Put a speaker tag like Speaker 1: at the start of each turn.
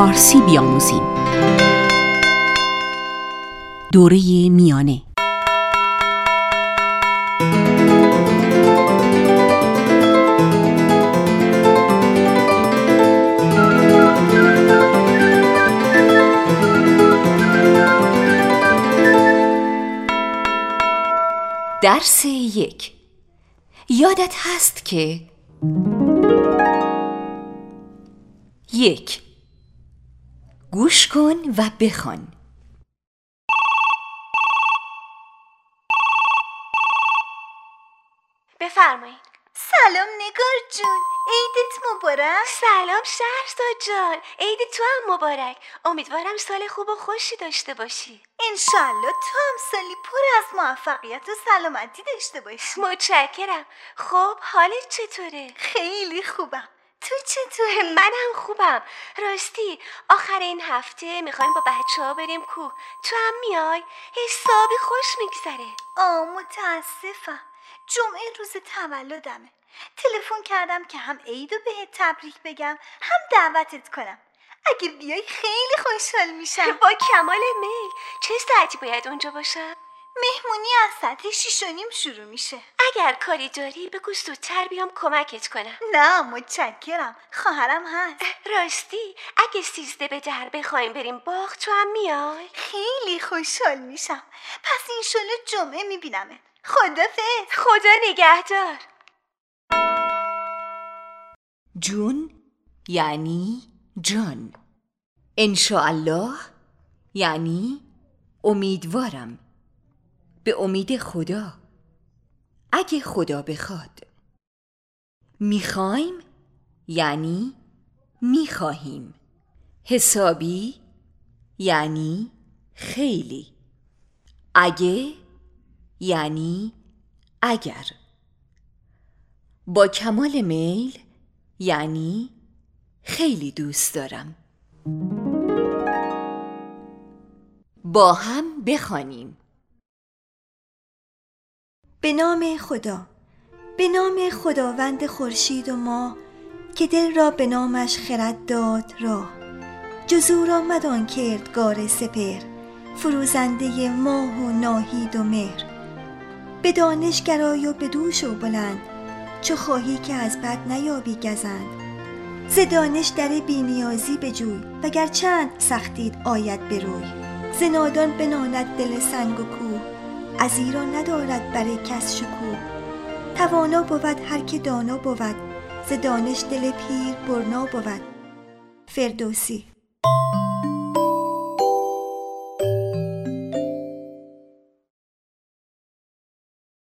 Speaker 1: فارسی بیاموزیم. دوره میانه. درس 1. یادت هست که 1. گوش کن و بخوان.
Speaker 2: بفرمایید.
Speaker 3: سلام نگار جون، عیدت مبارک.
Speaker 2: سلام شهرزاد جان، عید تو هم مبارک. امیدوارم سال خوب و خوشی داشته باشی.
Speaker 3: انشالله تو هم سالی پر از موفقیت و سلامتی داشته باشی.
Speaker 2: متشکرم. خب حالت چطوره؟
Speaker 3: خیلی خوبم. تو چطوری؟
Speaker 2: منم خوبم. راستی آخر این هفته میخوایم با بچه ها بریم کوه. تو هم میای؟ حسابی خوش میگذره.
Speaker 3: متاسفم، جمعه روز تولدمه. تلفن کردم که هم عیدو بهت تبریک بگم هم دعوتت کنم. اگه بیای خیلی خوشحال میشم.
Speaker 2: با کمال میل. چه ساعتی باید اونجا باشم؟
Speaker 3: مهمونی از ساعت 6:30 شروع میشه.
Speaker 2: اگر کاری داری بگو زودتر بیام کمکت کنم.
Speaker 3: نه متشکرم، خواهرم هست.
Speaker 2: راستی اگه 13 به در بخوایم بریم باغ تو هم میای؟
Speaker 3: خیلی خوشحال میشم. پس انشالله جمعه میبینمت. خدافظ.
Speaker 2: خدا نگهدار.
Speaker 1: جون یعنی جان. انشاءالله یعنی امیدوارم، به امید خدا، اگه خدا بخواد. میخوایم یعنی میخواهیم. حسابی یعنی خیلی. اگه یعنی اگر. با کمال میل یعنی خیلی دوست دارم. با هم بخوانیم.
Speaker 3: به نام خدا، به نام خداوند خورشید و ماه، که دل را به نامش خرد داد راه. جز او را مدان کردگار سپهر، فروزنده ماه و ناهید و مهر. به دانش گرای و به دوش و بلند، چو خواهی که از بد نیابی گزند. ز دانش در بینیازی بجوی، وگر چند سختیت آید بروی. ز نادان بناند دل سنگ و کوه، از ایرا ندارد بر کس شکوه. توانا بود هر که دانا بود، ز دانش دل پیر برنا بود. فردوسی.